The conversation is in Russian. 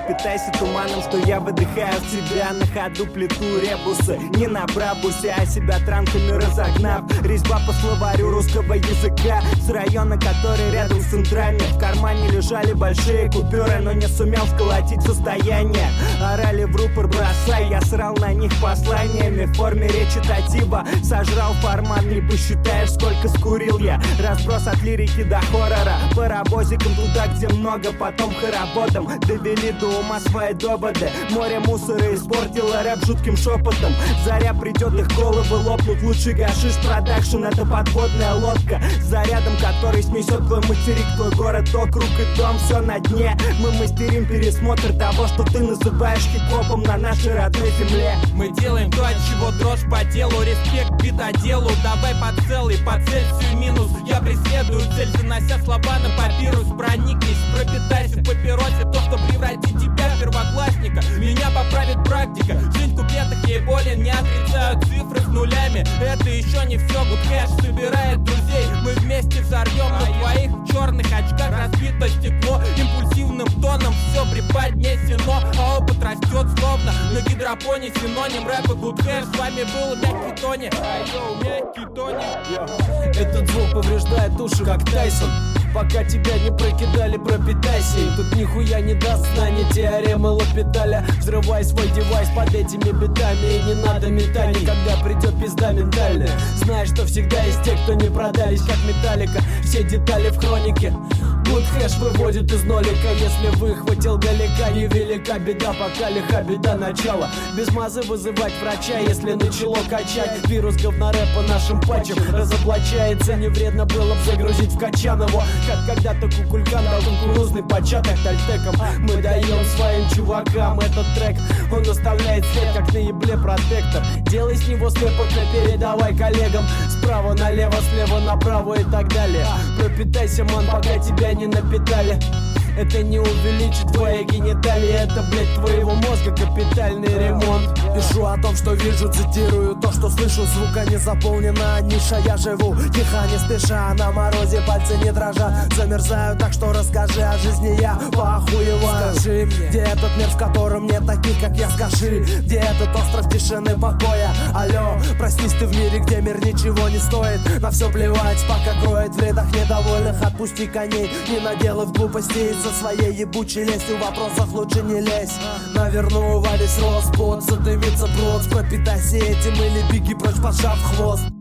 пропитайся туманом, что я выдыхаю в тебя. На ходу плиту ребусы, не на брабусе, а себя транками разогнав. Резьба по словарю русского языка с района, который рядом с центральным. В кармане лежали большие купюры, но не сумел сколотить состояние. Орали в рупор бросай, я срал на них посланиями в форме речитатива. Сожрал формат, не посчитаешь, сколько скурил я. Разброс от лирики до хоррора, паровозиком туда, где много, потом хороводом довели до ума свои доводы. Море мусора испортило рэп жутким шепотом. Заря придет, их головы лопнут. Лучший гашиш продакшн — это подводная лодка, зарядом который снесет твой материк, твой город, округ и дом. Все на дне, мы мастерим пересмотр того, что ты называешь хип-хопом на нашей родной земле. Мы делаем то, от чего дрожь по телу. Респект битоделу, давай по целый, по Цельсию минус. Я преследую цель, занося слова на папирус. Проникнись, пропитайся в папиросе. То, что превратит тебя в первоклассника, меня поправит практика. Жизнь в куплетах, ей болен, не отрицаю цифры с нулями. Это еще не все, гудхэш собирает друзей. Мы вместе взорвем на твоих черных очках разбито стекло. Импульсивным тоном все преподнесено, а опыт растет словно на гидропоне. Синоним рэпа гудхэш. С вами был Мягкий Тони. Айо, Мягкий Тони. Этот звук повреждает уши, как Тайсон. Пока тебя не прокидали, пропитайся. И тут нихуя не даст знания теоремы Лапидаля. Взрывай свой девайс под этими битами. И не надо метаний, когда придет пизда ментальная. Знаешь, что всегда есть те, кто не продались, как Металлика. Все детали в хронике. Гудхэш выводит из нолика. Если выхватил галика, невелика беда, пока лиха беда начала. Без мазы вызывать врача, если начало качать. Вирус говнорэпа нашим патчем разоблачается. Не вредно было бы загрузить в качан его, как когда-то Кукулькан дал кукурузный початок тальтеком. Мы даем своим чувакам этот трек. Он оставляет след, как на ебле протектор. Делай с него слепок и передавай коллегам. Справа налево, слева направо и так далее. Пропитайся, ман, пока тебя не напитали. Это не увеличит твои гениталии, это, блять, твоего мозга капитальный ремонт. Пишу о том, что вижу, цитирую то, что слышу. Звука не заполнена ниша, я живу тихо, не спеша. На морозе пальцы не дрожат, замерзаю, так что расскажи о жизни, я поохуеваю. Скажи, где этот мир, в котором нет таких, как я, скажи, где этот остров тишины, покоя. Алло, проснись ты в мире, где мир ничего не стоит. На все плевать, пока кроет в рядах недовольных. Отпусти коней, не наделав глупостей. За своей ебучей лестью в вопросах лучше не лезь. Наверну, во весь рост, пот, задымится брод. Пропитайся этим или беги прочь, поджав хвост.